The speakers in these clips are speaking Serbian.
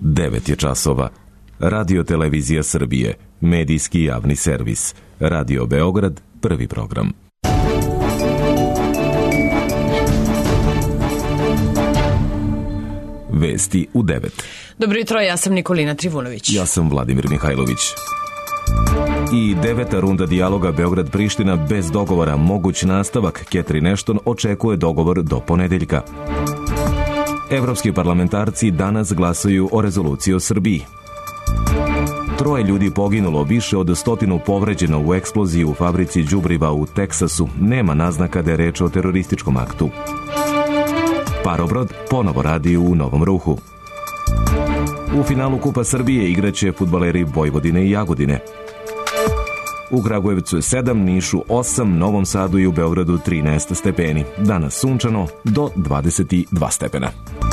9 je časova. Radio Televizija Srbije, medijski javni servis. Radio Beograd, prvi program. Vesti u 9. Dobro jutro, ja sam Nikolina Trivunović. Ja sam Vladimir Mihajlović. I 9. runda dijaloga Beograd-Priština bez dogovora, moguć nastavak. Catherine Ashton očekuje dogovor do ponedeljka. Evropski parlamentarci danas glasaju o rezoluciji o Srbiji. 3 ljudi poginulo, više od 100 povređeno u eksploziji u fabrici đubriva u Teksasu. Nema naznaka da je reč o terorističkom aktu. Parobrod ponovo radi u Novom Ruhu. U finalu Kupa Srbije igraće fudbaleri Vojvodine i Jagodine. U Kragujevcu je 7, Nišu 8, Novom Sadu i u Beogradu 13 stepeni. Danas sunčano do 22 stepena.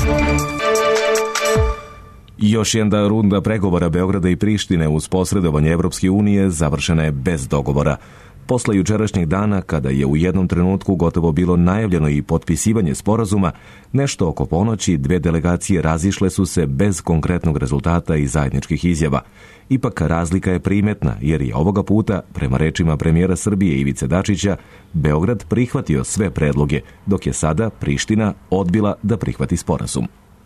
Još jedna runda pregovora Beograda i Prištine uz posredovanje Evropske unije završena je bez dogovora. Posle jučerašnjeg dana, kada je u jednom trenutku gotovo bilo najavljeno i potpisivanje sporazuma, nešto oko ponoći 2 delegacije razišle su se bez konkretnog rezultata i zajedničkih izjava. Ipak razlika je primetna, jer je ovoga puta, prema rečima premijera Srbije Ivice Dačića, Beograd prihvatio sve predloge, dok je sada Priština odbila da prihvati sporazum.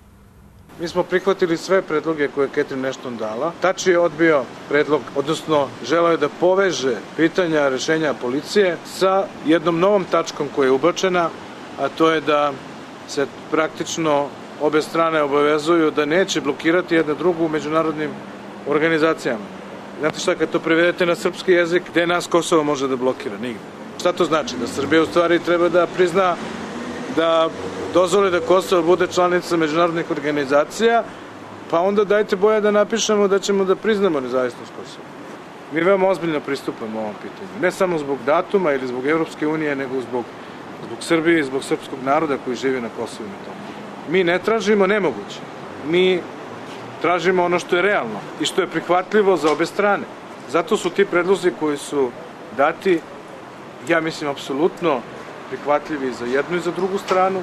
Mi smo prihvatili sve predloge koje je Catherine Ashton dala. Tači je odbio predlog, odnosno želeo je da poveže pitanja rešenja policije sa jednom novom tačkom koja je ubačena, a to je da se praktično obe strane obavezuju da neće blokirati jedna drugu u međunarodnim organizacijama. Znate šta, kad to prevedete na srpski jezik, gde nas Kosovo može da blokira? Nigde. Šta to znači? Da Srbija u stvari treba da prizna, da dozvoli da Kosovo bude članica međunarodnih organizacija, pa onda dajte boja da napišemo da ćemo da priznamo nezavisnost Kosova. Mi veoma ozbiljno pristupamo ovom pitanju. Ne samo zbog datuma ili zbog Evropske unije, nego zbog Srbije i zbog srpskog naroda koji živi na Kosovu i Metohiji. Mi ne tražimo nemoguće. Mi tražimo ono što je realno i što je prihvatljivo za obe strane. Zato su ti predlozi koji su dati, ja mislim, apsolutno prihvatljivi za jednu i za drugu stranu.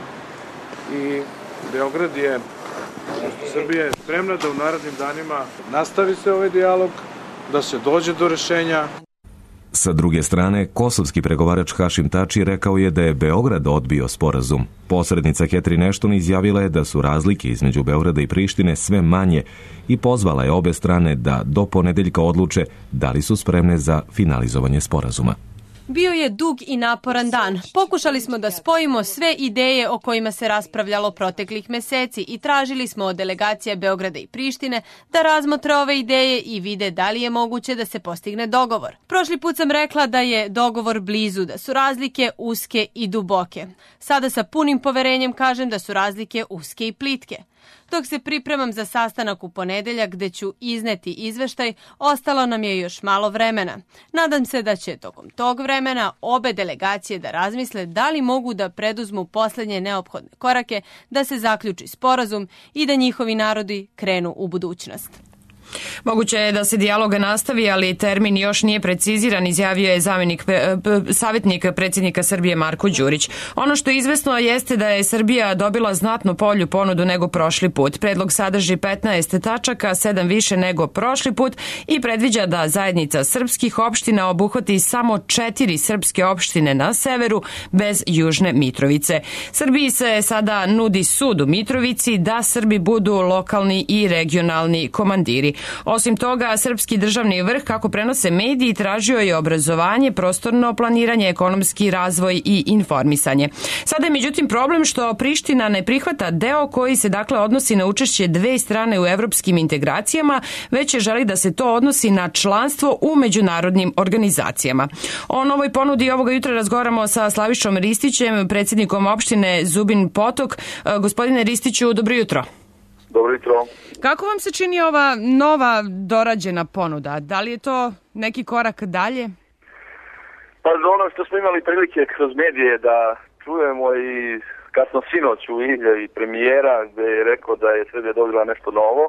I Beograd je, Srbija je spremna da u narednim danima nastavi se ovaj dijalog, da se dođe do rešenja. Sa druge strane, kosovski pregovarač Hašim Tači rekao je da je Beograd odbio sporazum. Posrednica Catherine Ashton izjavila je da su razlike između Beograda i Prištine sve manje i pozvala je obe strane da do ponedeljka odluče da li su spremne za finalizovanje sporazuma. Bio je dug i naporan dan. Pokušali smo da spojimo sve ideje o kojima se raspravljalo proteklih meseci i tražili smo od delegacija Beograda i Prištine da razmotre ove ideje i vide da li je moguće da se postigne dogovor. Prošli put sam rekla da je dogovor blizu, da su razlike uske i duboke. Sada sa punim poverenjem kažem da su razlike uske i plitke. Dok se pripremam za sastanak u ponedeljak gde ću izneti izveštaj, ostalo nam je još malo vremena. Nadam se da će tokom tog vremena obe delegacije da razmisle da li mogu da preduzmu poslednje neophodne korake da se zaključi sporazum i da njihovi narodi krenu u budućnost. Moguće je da se dijalog nastavi, ali termin još nije preciziran, izjavio je savjetnik predsjednika Srbije Marko Đurić. Ono što je izvesno jeste da je Srbija dobila znatno bolju ponudu nego prošli put. Predlog sadrži 15 tačaka, 7 više nego prošli put i predviđa da zajednica srpskih opština obuhvati samo 4 srpske opštine na severu bez Južne Mitrovice. Srbiji se sada nudi sud u Mitrovici da Srbi budu lokalni i regionalni komandiri. Osim toga, srpski državni vrh, kako prenose mediji, tražio je obrazovanje, prostorno planiranje, ekonomski razvoj i informisanje. Sada je međutim problem što Priština ne prihvata deo koji se dakle odnosi na učešće 2 strane u evropskim integracijama, već želi da se to odnosi na članstvo u međunarodnim organizacijama. O novoj ponudi ovoga jutra razgovaramo sa Slavišom Ristićem, predsjednikom opštine Zubin Potok. Gospodine Ristiću, dobro jutro. Dobro jutro. Kako vam se čini ova nova dorađena ponuda? Da li je to neki korak dalje? Pa za ono što smo imali prilike kroz medije da čujemo i kasno sinoć u Ilje i premijera gde je rekao da je Srbija dobila nešto novo.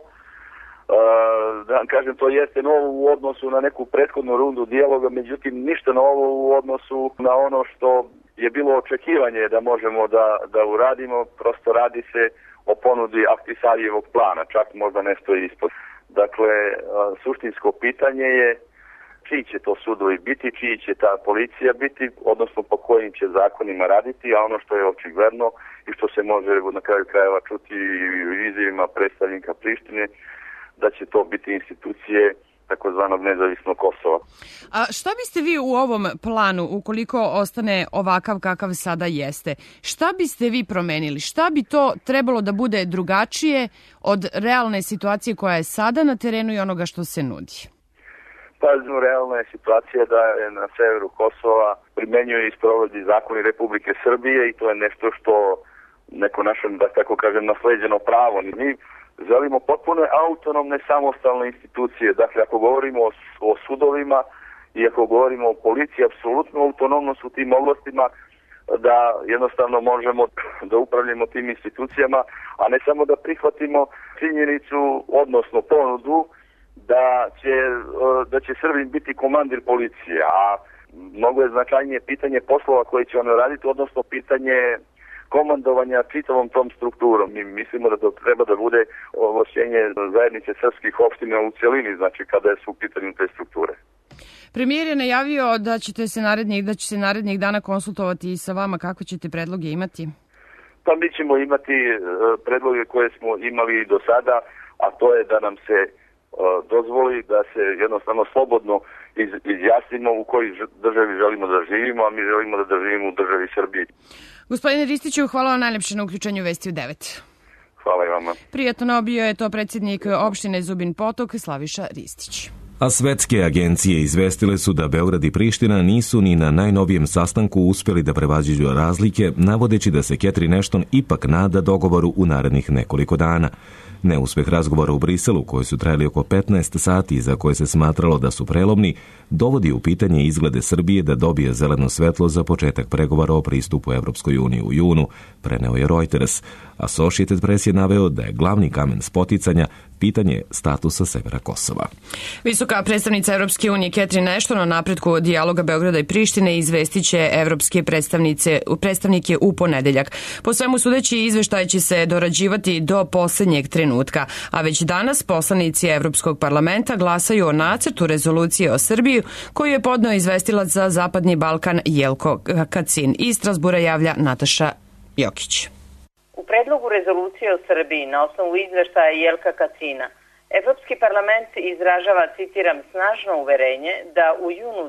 Da vam kažem, to jeste novo u odnosu na neku prethodnu rundu dijaloga, međutim ništa novo u odnosu na ono što je bilo očekivanje da možemo da uradimo. Prosto radi se o ponudi Ahtisariyevog plana, čak možda nešto ispod. Dakle, suštinsko pitanje je čiji će to sudovi biti, čiji će ta policija biti, odnosno po kojim će zakonima raditi, a ono što je očigledno i što se može na kraju krajeva čuti u izjavima predstavnika Prištine, da će to biti institucije takozvanog nezavisnog Kosova. A šta biste vi u ovom planu, ukoliko ostane ovakav kakav sada jeste, šta biste vi promenili? Šta bi to trebalo da bude drugačije od realne situacije koja je sada na terenu i onoga što se nudi? Pa, realna je situacija da je na severu Kosova primenjuje i sprovodi zakoni Republike Srbije i to je nešto što neko naše, da tako kažem, nasleđeno pravo. Mi želimo potpuno autonomne, samostalne institucije. Dakle, ako govorimo o sudovima i ako govorimo o policiji, apsolutno autonomno su tim oblastima da jednostavno možemo da upravljamo tim institucijama, a ne samo da prihvatimo činjenicu, odnosno ponudu, da će Srbin biti komandir policije, a mnogo je značajnije pitanje poslova koje će ono raditi, odnosno pitanje komandovanja čitavom tom strukturom. Mi mislimo da to treba da bude ovlašćenje zajednice srpskih opština u celini, znači kada su u pitanju te strukture. Premijer je najavio da će se narednih dana konsultovati i sa vama. Kako ćete predloge imati? Pa mi ćemo imati predloge koje smo imali do sada, a to je da nam se dozvoli da se jednostavno slobodno izjasnimo u kojoj državi želimo da živimo, a mi želimo da živimo u državi Srbiji. Gospodine Ristiću, hvala vam najlepše na uključenju Vesti u 9. Hvala i vama. Prijatno bio je to predsjednik opštine Zubin Potok, Slaviša Ristić. A svetske agencije izvestile su da Beograd i Priština nisu ni na najnovijem sastanku uspjeli da prevaziđu razlike, navodeći da se Catherine Ashton ipak nada dogovoru u narednih nekoliko dana. Neuspeh razgovora u Briselu, koji su trajali oko 15 sati, za koje se smatralo da su prelomni, dovodi u pitanje izglede Srbije da dobije zeleno svetlo za početak pregovora o pristupu Evropskoj uniji u junu, preneo je Reuters. Associated Press je naveo da je glavni kamen spoticanja pitanje statusa severa Kosova. Visoka predstavnica Evropske unije Catherine Ashton o napretku dijaloga Beograda i Prištine izvestiće evropske predstavnike u ponedeljak. Po svemu sudeći, izveštaj će se dorađivati do posljednjeg trenutka, a već danas poslanici Evropskog parlamenta glasaju o nacrtu rezolucije o Srbiji koju je podneo izvestilac za Zapadni Balkan Jelko Kacin. Iz Strasbura javlja Nataša Jokić. U predlogu rezolucije o Srbiji na osnovu izveštaja Jelka Kacina, Evropski parlament izražava, citiram, snažno uverenje da u junu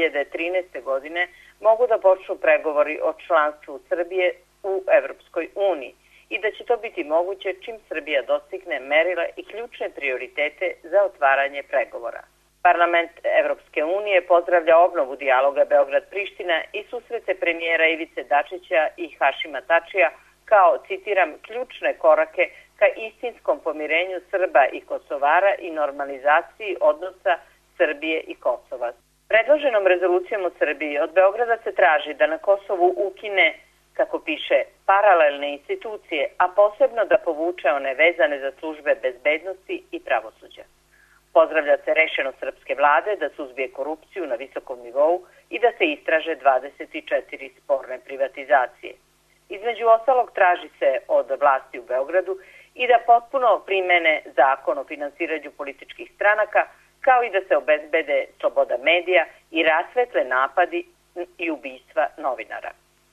2013. godine mogu da počnu pregovori o članstvu Srbije u Evropskoj uniji i da će to biti moguće čim Srbija dostigne merila i ključne prioritete za otvaranje pregovora. Parlament Evropske unije pozdravlja obnovu dijaloga Beograd-Priština i susrete premijera Ivice Dačića i Hašima Tačija kao, citiram, ključne korake ka istinskom pomirenju Srba i Kosovara i normalizaciji odnosa Srbije i Kosova. Predloženom rezolucijom o Srbiji od Beograda se traži da na Kosovu ukine, kako piše, paralelne institucije, a posebno da povuče one vezane za službe bezbednosti i pravosuđa. Pozdravlja se rešenost srpske vlade da suzbije korupciju na visokom nivou i da se istraže 24 sporne privatizacije. Između ostalog traži se od vlasti u Beogradu i da potpuno primene zakon o finansiranju političkih stranaka, kao i da se obezbede sloboda medija i rasvetle napadi i ubistva novinara.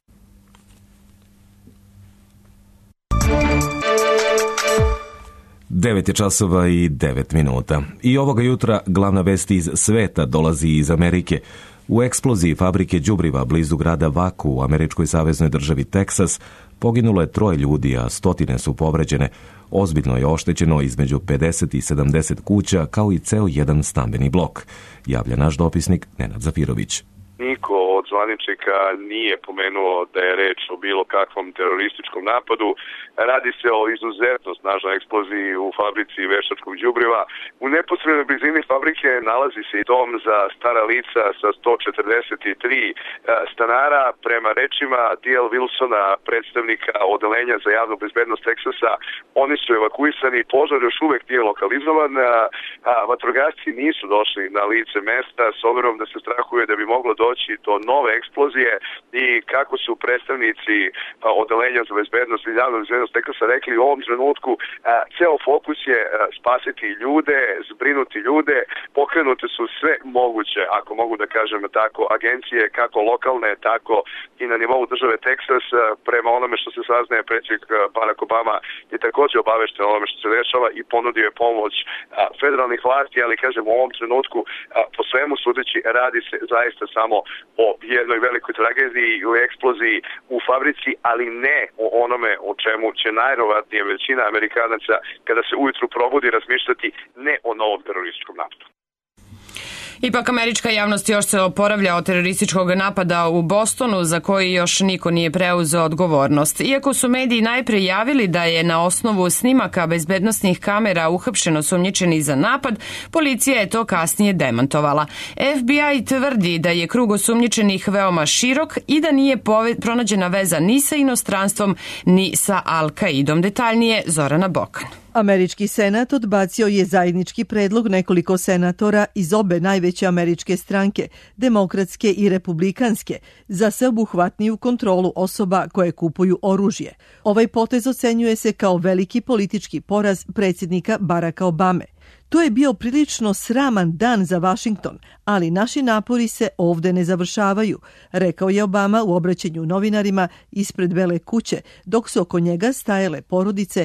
Devet je časova i 9 minuta. I ovoga jutra glavna vest iz sveta dolazi iz Amerike. U eksploziji fabrike đubriva blizu grada Vaku u američkoj saveznoj državi Teksas poginulo je 3 ljudi, a stotine su povređene. Ozbiljno je oštećeno između 50 i 70 kuća, kao i ceo jedan stambeni blok, javlja naš dopisnik Nenad Zafirović. Niko od zvaničnika nije pomenuo da je reč o bilo kakvom terorističkom napadu. Radi se o izuzetno snažnoj eksploziji u fabrici veštačkog đubriva. U neposrednoj blizini fabrike nalazi se i dom za stara lica sa 143 stanara. Prema rečima D.L. Wilsona, predstavnika odelenja za javnu bezbednost Teksasa, oni su evakuisani, požar još uvek nije lokalizovan, a vatrogasci nisu došli na lice mesta s obzirom da se strahuje da bi moglo doći do nove eksplozije i kako su predstavnici odeljenja za bezbednost i javnu bezbednost tekasa rekli, u ovom trenutku ceo fokus je spasiti ljude, zbrinuti ljude, pokrenute su sve moguće, ako mogu da kažem tako, agencije kako lokalne, tako i na nivou države Teksas. Prema onome što se saznaje, predsjednik Barack Obama je također obavešten onome što se dešava i ponudio je pomoć federalnih vlasti, ali kažem u ovom trenutku po svemu sudeći radi se zaista samo o jednoj velikoj tragediji i o eksploziji u fabrici, ali ne o onome o čemu će najverovatnije većina Amerikanaca kada se ujutru probudi razmišljati, ne o novom terorističkom napadu. Ipak američka javnost još se oporavlja od terorističkog napada u Bostonu za koji još niko nije preuzeo odgovornost. Iako su mediji najpre javili da je na osnovu snimaka bezbednosnih kamera uhapšeno sumnjičeni za napad, policija je to kasnije demantovala. FBI tvrdi da je krug osumnjičenih veoma širok i da nije pronađena veza ni sa inostranstvom ni sa Al-Kaidom. Detaljnije Zorana Bokan. Američki senat odbacio je zajednički predlog nekoliko senatora iz obe najveće američke stranke, demokratske i republikanske, za sveobuhvatniju kontrolu osoba koje kupuju oružje. Ovaj potez ocenjuje se kao veliki politički poraz predsjednika Baracka Obame. To je bio prilično sraman dan za Washington, ali naši napori se ovde ne završavaju, rekao je Obama u obraćanju novinarima ispred Bele kuće, dok su oko njega stajale porodice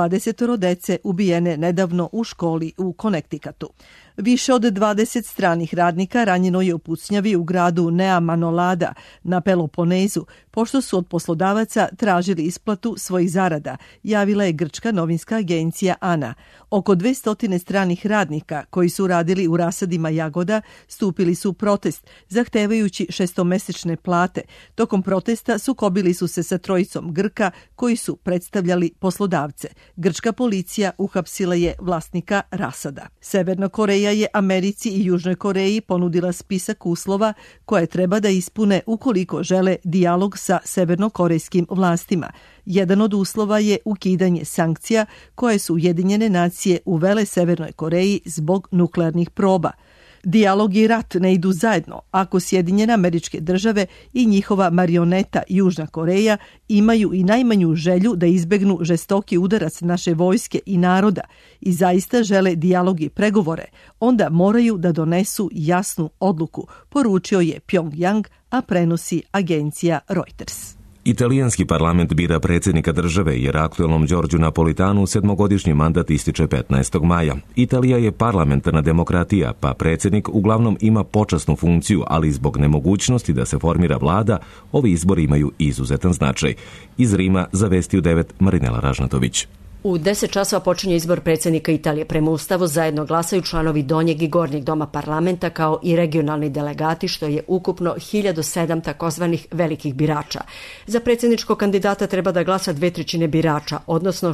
20 dece ubijene nedavno u školi u Connecticutu. Više od 20 stranih radnika ranjeno je u pucnjavi u gradu Nea Manolada na Peloponezu, pošto su od poslodavaca tražili isplatu svojih zarada, javila je grčka novinska agencija ANA. Oko 200 stranih radnika koji su radili u rasadima jagoda stupili su u protest, zahtevajući 6-mesečne plate. Tokom protesta sukobili su se sa trojicom Grka koji su predstavljali poslodavce. Grčka policija uhapsila je vlasnika rasada. Severna Koreja je Americi i Južnoj Koreji ponudila spisak uslova koje treba da ispune ukoliko žele dijalog sa severnokorejskim vlastima. Jedan od uslova je ukidanje sankcija koje su Ujedinjene nacije uvele Severnoj Koreji zbog nuklearnih proba. Dijalog i rat ne idu zajedno ako Sjedinjene Američke Države i njihova marioneta Južna Koreja imaju i najmanju želju da izbegnu žestoki udarac naše vojske i naroda i zaista žele dijalog i pregovore, onda moraju da donesu jasnu odluku, poručio je Pyongyang, a prenosi agencija Reuters. Italijanski parlament bira predsjednika države jer aktualnom Giorgio Napolitanu 7-godišnji mandat ističe 15. maja. Italija je parlamentarna demokratija, pa predsjednik uglavnom ima počasnu funkciju, ali zbog nemogućnosti da se formira vlada, ovi izbori imaju izuzetan značaj. Iz Rima za Vesti u 9 Marinela Ražnatović. U 10 časova počinje izbor predsjednika Italije. Prema Ustavu zajedno glasaju članovi donjeg i gornjeg doma parlamenta kao i regionalni delegati, što je ukupno 1007 takozvanih velikih birača. Za predsjedničkog kandidata treba da glasa 2/3 birača, odnosno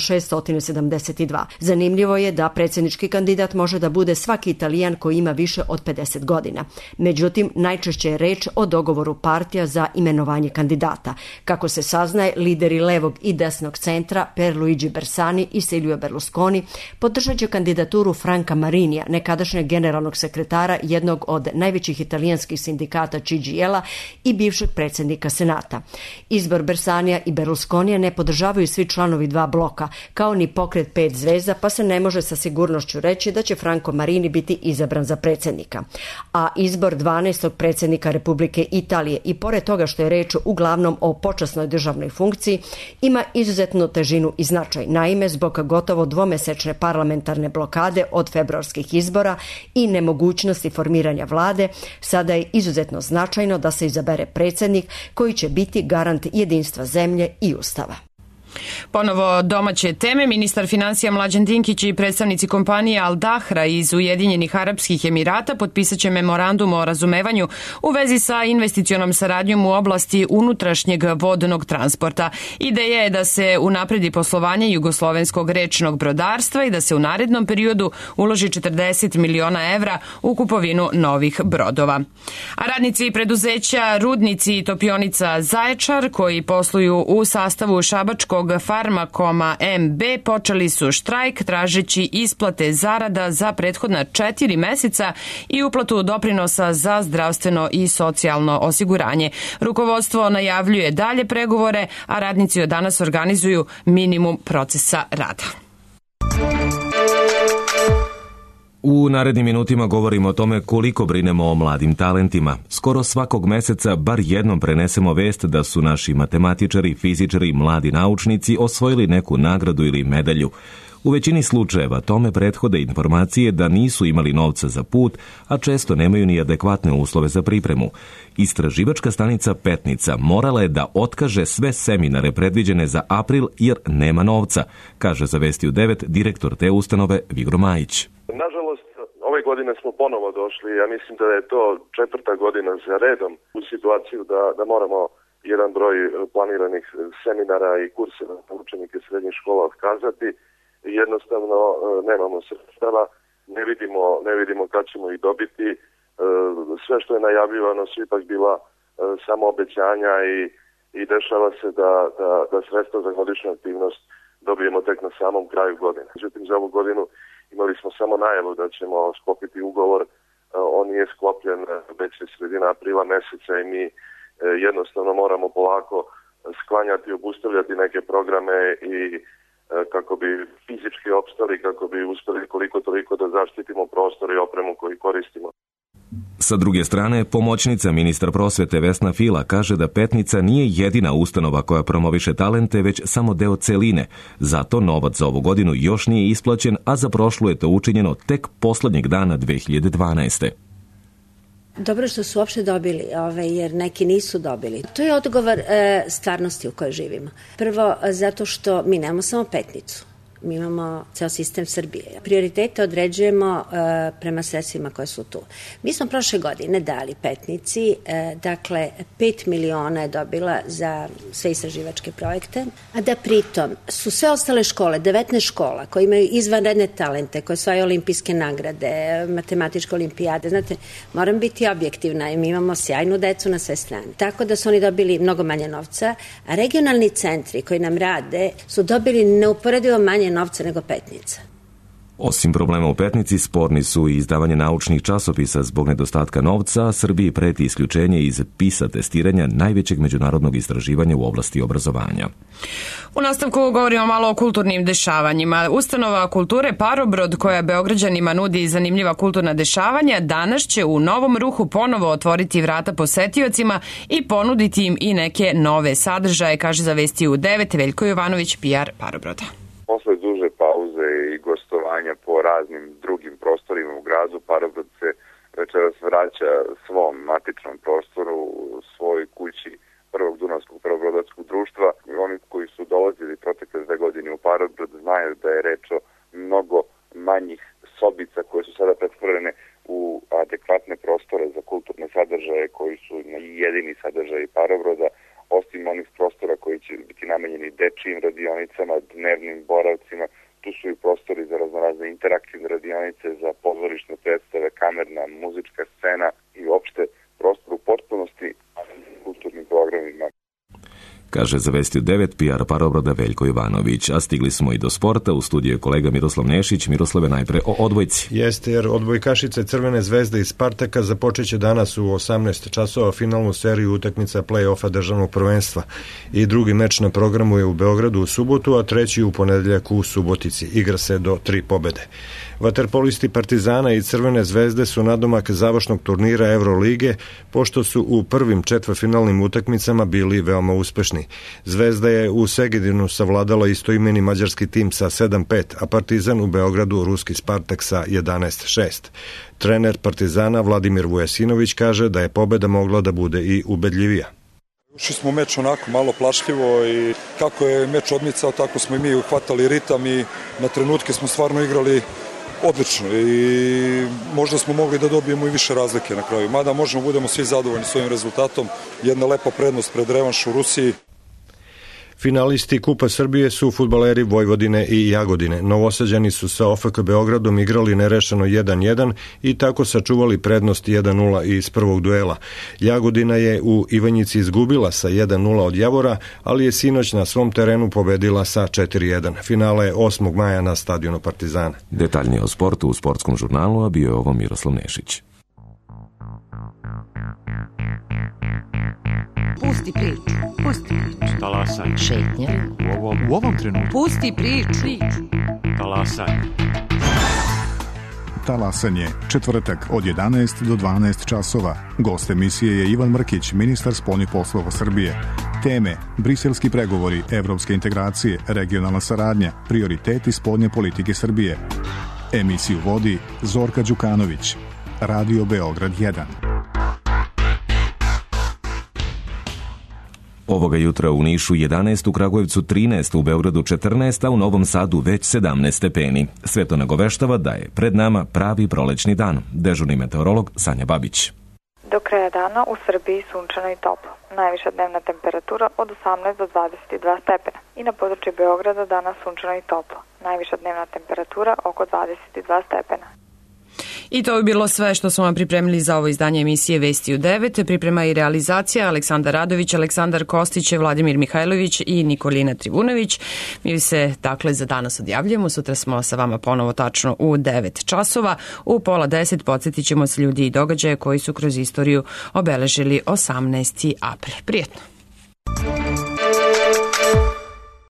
672. Zanimljivo je da predsjednički kandidat može da bude svaki Italijan koji ima više od 50 godina. Međutim, najčešće je reč o dogovoru partija za imenovanje kandidata. Kako se saznaje, lideri levog i desnog centra Pierluigi Bersani i Silvio Berlusconi podržat će kandidaturu Franca Marinija, nekadašnjeg generalnog sekretara jednog od najvećih italijanskih sindikata CGIL-a i bivšeg predsjednika Senata. Izbor Bersanija i Berlusconija ne podržavaju svi članovi dva bloka, kao ni pokret 5 zvezda, pa se ne može sa sigurnošću reći da će Franco Marini biti izabran za predsjednika. A izbor 12. predsjednika Republike Italije, i pored toga što je reč uglavnom o počasnoj državnoj funkciji, ima izuzetnu težinu i značaj. Naime, zbog gotovo dvomesečne parlamentarne blokade od februarskih izbora i nemogućnosti formiranja vlade, sada je izuzetno značajno da se izabere predsjednik koji će biti garant jedinstva zemlje i ustava. Ponovo domaće teme. Ministar financija Mlađan Dinkić i predstavnici kompanije Al Dahra iz Ujedinjenih Arapskih Emirata potpisat će memorandum o razumevanju u vezi sa investicionom saradnjom u oblasti unutrašnjeg vodnog transporta. Ideja je da se unapredi poslovanje jugoslovenskog rečnog brodarstva i da se u narednom periodu uloži 40 miliona evra u kupovinu novih brodova. A radnici preduzeća Rudnici i Topionica Zaječar, koji posluju u sastavu šabačkog nemačkog Farmakoma MB počeli su štrajk tražeći isplate zarada za prethodna 4 meseca i uplatu doprinosa za zdravstveno i socijalno osiguranje. Rukovodstvo najavljuje dalje pregovore, a radnici od danas organizuju minimum procesa rada. U narednim minutima govorimo o tome koliko brinemo o mladim talentima. Skoro svakog meseca bar jednom prenesemo vest da su naši matematičari, fizičari i mladi naučnici osvojili neku nagradu ili medalju. U većini slučajeva tome prethode informacije da nisu imali novca za put, a često nemaju ni adekvatne uslove za pripremu. Istraživačka stanica Petnica morala je da otkaže sve seminare predviđene za april jer nema novca, kaže za Vesti u 9 direktor te ustanove Vigro Majić. Nažalost, ove godine smo ponovo došli, ja mislim da je to 4. godina za redom u situaciju da moramo jedan broj planiranih seminara i kurseva za učenike srednjih škola otkazati. Jednostavno nemamo sredstava, ne vidimo kad ćemo ih dobiti. Sve što je najavljivano su ipak bila samo obećanja i dešava se da sredstva za godišnju aktivnost dobijemo tek na samom kraju godine. Međutim, za ovu godinu imali smo samo najavu da ćemo sklopiti ugovor. On nije sklopljen već je sredina aprila meseca i mi jednostavno moramo polako sklanjati, obustavljati neke programe i kako bi fizički opstali, kako bi uspeli koliko toliko da zaštitimo prostor i opremu koju koristimo. Sa druge strane, pomoćnica ministra prosvete Vesna Fila kaže da Petnica nije jedina ustanova koja promoviše talente, već samo deo celine. Zato novac za ovu godinu još nije isplaćen, a za prošlu je to učinjeno tek poslednjeg dana 2012. Dobro što su uopšte dobili, jer neki nisu dobili. To je odgovor stvarnosti u kojoj živimo. Prvo, zato što mi nemamo samo Petnicu. Mi imamo ceo sistem Srbije. Prioritete određujemo prema sredstvima koje su tu. Mi smo prošle godine dali Petnici, 5 miliona je dobila za sve istraživačke projekte, a da pritom su sve ostale škole, 19 škola koje imaju izvanredne talente, koje osvajaju olimpijske nagrade, matematičke olimpijade. Znate, moram biti objektivna i mi imamo sjajnu decu na sve strane. Tako da su oni dobili mnogo manje novca, a regionalni centri koji nam rade su dobili neuporedivo manje novca nego Petnica. Osim problema u Petnici, sporni su i izdavanje naučnih časopisa zbog nedostatka novca, a Srbiji preti isključenje iz PISA testiranja najvećeg međunarodnog istraživanja u oblasti obrazovanja. U nastavku govorimo malo o kulturnim dešavanjima. Ustanova kulture Parobrod, koja Beograđanima nudi zanimljiva kulturna dešavanja, danas će u novom ruhu ponovo otvoriti vrata posetiocima i ponuditi im i neke nove sadržaje, kaže za Vesti u 9 Veljko Jovanović, PR Parobroda. Posle duže pauze i gostovanja po raznim drugim prostorima u gradu, Parobrod se večeras vraća svom matičnom prostoru, u svojoj kući Prvog Dunavskog prvobrodarskog društva. Oni koji su dolazili protekle 2 godine u Parobrod znaju da je reč o mnogo manjih sobica koje su sada pretvorene u adekvatne prostore za kulturne sadržaje koji su jedini sadržaji Parobroda, osim onih prostora koji će biti namenjeni dečijim radionicama, dnevnim boravcima. Tu su i prostori za raznorazne interaktivne radionice, za pozorišne predstave, kamerna, muzička scena i uopšte prostor u potpunosti kulturnim programima. Kaže za Vesti u 9 PR Parobroda Veljko Jovanović. A stigli smo i do sporta. U studiju je kolega Miroslav Nešić. Miroslave, najpre o odbojci. Jeste, jer odbojkašice Crvene zvezde iz Spartaka započeće danas u 18 časova finalnu seriju utakmica play-offa državnog prvenstva. I drugi meč na programu je u Beogradu u subotu, a treći u ponedeljak u Subotici. Igra se do 3 pobede. Vaterpolisti Partizana i Crvene zvezde su nadomak završnog turnira Evrolige, pošto su u prvim četvrtfinalnim utakmicama bili veoma uspešni. Zvezda je u Segedinu savladala istoimeni mađarski tim sa 7-5, a Partizan u Beogradu ruski Spartak sa 11-6. Trener Partizana Vladimir Vujasinović kaže da je pobeda mogla da bude i ubedljivija. Ušli smo meč onako malo plašljivo i kako je meč odmicao, tako smo i mi uhvatali ritam i na trenutke smo stvarno igrali odlično i možda smo mogli da dobijemo i više razlike na kraju. Mada možemo budemo svi zadovoljni s ovim rezultatom. Jedna lepa prednost pred revanš u Rusiji. Finalisti Kupa Srbije su fudbaleri Vojvodine i Jagodine. Novosađani su sa OFK Beogradom igrali nerešeno 1-1 i tako sačuvali prednost 1-0 iz prvog duela. Jagodina je u Ivanjici izgubila sa 1-0 od Javora, ali je sinoć na svom terenu pobedila sa 4-1. Finale je 8. maja na stadionu Partizana. Detaljnije o sportu u Sportskom žurnalu, a bio je ovo Miroslav Nešić. Pusti priču. Pusti priču. Talasaj. Šetnja. U ovom trenutku. Pusti priču. Talasaj. Talasanje, četvrtak od 11 do 12 časova. Gost emisije je Ivan Mrkić, ministar spoljnih poslova Srbije. Teme: briselski pregovori, evropske integracije, regionalna saradnja, prioriteti spoljne politike Srbije. Emisiju vodi Zorka Đukanović. Radio Beograd 1. Ovoga jutra u Nišu 11, u Kragujevcu 13, u Beogradu 14, a u Novom Sadu već 17 stepeni. Sve to nagoveštava da je pred nama pravi prolećni dan. Dežurni meteorolog Sanja Babić. Do kraja dana u Srbiji sunčano i toplo. Najviša dnevna temperatura od 18 do 22 stepena. I na području Beograda danas sunčano i toplo. Najviša dnevna temperatura oko 22 stepena. I to bi bilo sve što smo vam pripremili za ovo izdanje emisije Vesti u 9. Priprema i realizacija Aleksandar Radović, Aleksandar Kostić, Vladimir Mihajlović i Nikolina Trivunović. Mi se dakle za danas odjavljujemo. Sutra smo sa vama ponovo tačno u 9 časova. U 9:30 podsjetit ćemo se ljudi i događaje koji su kroz istoriju obeležili 18. april. Prijetno!